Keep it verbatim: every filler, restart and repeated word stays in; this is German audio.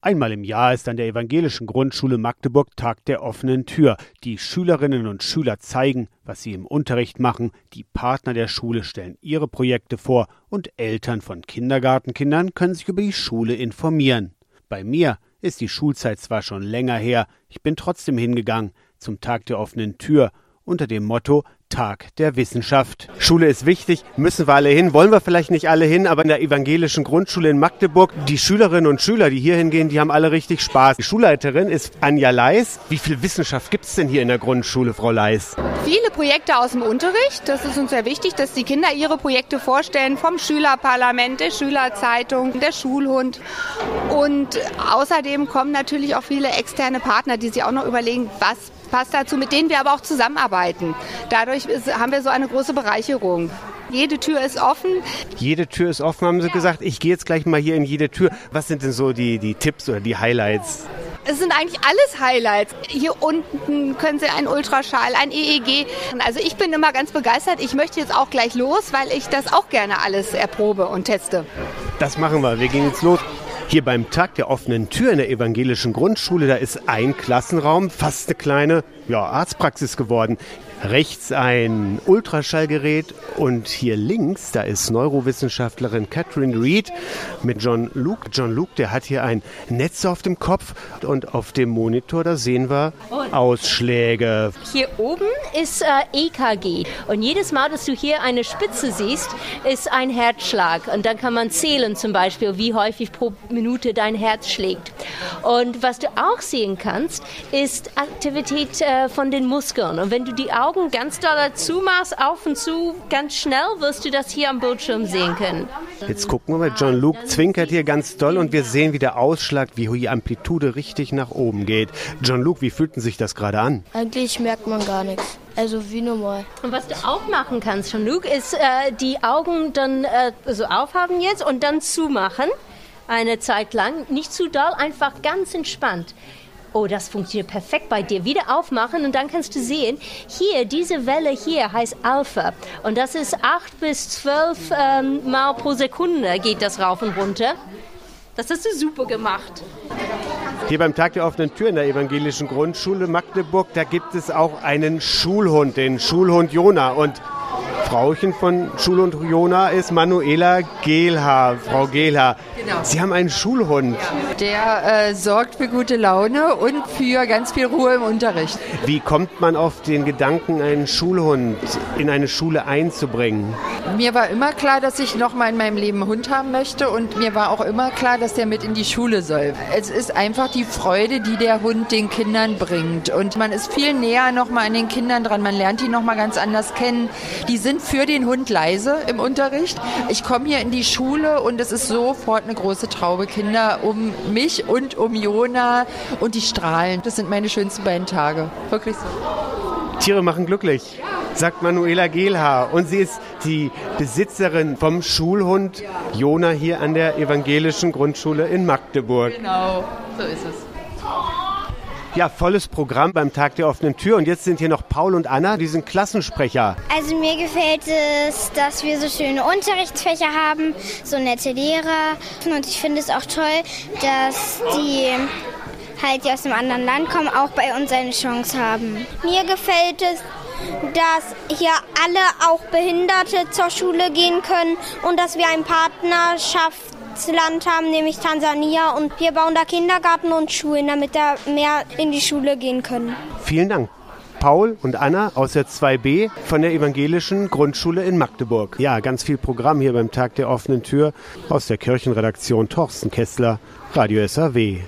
Einmal im Jahr ist an der Evangelischen Grundschule Magdeburg Tag der offenen Tür. Die Schülerinnen und Schüler zeigen, was sie im Unterricht machen, die Partner der Schule stellen ihre Projekte vor und Eltern von Kindergartenkindern können sich über die Schule informieren. Bei mir ist die Schulzeit zwar schon länger her, ich bin trotzdem hingegangen zum Tag der offenen Tür unter dem Motto Tag der Wissenschaft. Schule ist wichtig, müssen wir alle hin, wollen wir vielleicht nicht alle hin, aber in der Evangelischen Grundschule in Magdeburg, die Schülerinnen und Schüler, die hier hingehen, die haben alle richtig Spaß. Die Schulleiterin ist Anja Leis. Wie viel Wissenschaft gibt es denn hier in der Grundschule, Frau Leis? Viele Projekte aus dem Unterricht, das ist uns sehr wichtig, dass die Kinder ihre Projekte vorstellen, vom Schülerparlament, der Schülerzeitung, der Schulhund. Und außerdem kommen natürlich auch viele externe Partner, die sich auch noch überlegen, was passt dazu, mit denen wir aber auch zusammenarbeiten. Dadurch ist, haben wir so eine große Bereicherung. Jede Tür ist offen. Jede Tür ist offen, haben Sie ja gesagt. Ich gehe jetzt gleich mal hier in jede Tür. Was sind denn so die, die Tipps oder die Highlights? Es sind eigentlich alles Highlights. Hier unten können Sie einen Ultraschall, ein E E G. Also ich bin immer ganz begeistert. Ich möchte jetzt auch gleich los, weil ich das auch gerne alles erprobe und teste. Das machen wir. Wir gehen jetzt los. Hier beim Tag der offenen Tür in der Evangelischen Grundschule, da ist ein Klassenraum, fast eine kleine ja, Arztpraxis geworden. Rechts ein Ultraschallgerät und hier links, da ist Neurowissenschaftlerin Catherine Reed mit John Luke. John Luke, der hat hier ein Netz auf dem Kopf und auf dem Monitor, da sehen wir Ausschläge. Hier oben ist äh, E K G und jedes Mal, dass du hier eine Spitze siehst, ist ein Herzschlag und dann kann man zählen zum Beispiel, wie häufig pro Minute dein Herz schlägt. Und was du auch sehen kannst, ist Aktivität äh, von den Muskeln und wenn du die Augen ganz doll zumachst, auf und zu, ganz schnell wirst du das hier am Bildschirm sehen können. Jetzt gucken wir mal, John Luke zwinkert hier ganz doll und wir sehen, wie der Ausschlag, wie die Amplitude richtig nach oben geht. John Luke, wie fühlt sich das gerade an? Eigentlich merkt man gar nichts. Also wie normal. Und was du auch machen kannst, John Luke, ist äh, die Augen dann äh, so aufhaben jetzt und dann zumachen. Eine Zeit lang. Nicht zu doll, einfach ganz entspannt. Oh, das funktioniert perfekt bei dir. Wieder aufmachen und dann kannst du sehen, hier, diese Welle hier heißt Alpha. Und das ist acht bis zwölf ähm, Mal pro Sekunde geht das rauf und runter. Das hast du super gemacht. Hier beim Tag der offenen Tür in der Evangelischen Grundschule Magdeburg, da gibt es auch einen Schulhund, den Schulhund Jona. Und Frauchen von Schulhund Jona ist Manuela Gehlhaar. Frau Gehlhaar, genau. Sie haben einen Schulhund. Der äh, sorgt für gute Laune und für ganz viel Ruhe im Unterricht. Wie kommt man auf den Gedanken, einen Schulhund in eine Schule einzubringen? Mir war immer klar, dass ich noch mal in meinem Leben einen Hund haben möchte und mir war auch immer klar, dass der mit in die Schule soll. Es ist einfach die Freude, die der Hund den Kindern bringt und man ist viel näher noch mal an den Kindern dran. Man lernt die noch mal ganz anders kennen. Die sind für den Hund leise im Unterricht. Ich komme hier in die Schule und es ist sofort eine große Traube Kinder um mich und um Jona und die strahlen. Das sind meine schönsten beiden Tage. Wirklich so. Tiere machen glücklich, sagt Manuela Gehlhaar. Und sie ist die Besitzerin vom Schulhund Jona hier an der Evangelischen Grundschule in Magdeburg. Genau, so ist es. Ja, volles Programm beim Tag der offenen Tür. Und jetzt sind hier noch Paul und Anna, die sind Klassensprecher. Also mir gefällt es, dass wir so schöne Unterrichtsfächer haben, so nette Lehrer. Und ich finde es auch toll, dass die halt, die aus einem anderen Land kommen, auch bei uns eine Chance haben. Mir gefällt es, dass hier alle, auch Behinderte, zur Schule gehen können und dass wir eine Partnerschaftsland haben, nämlich Tansania. Und wir bauen da Kindergarten und Schulen, damit da mehr in die Schule gehen können. Vielen Dank. Paul und Anna aus der zwei B von der Evangelischen Grundschule in Magdeburg. Ja, ganz viel Programm hier beim Tag der offenen Tür aus der Kirchenredaktion. Thorsten Kessler, Radio S A W.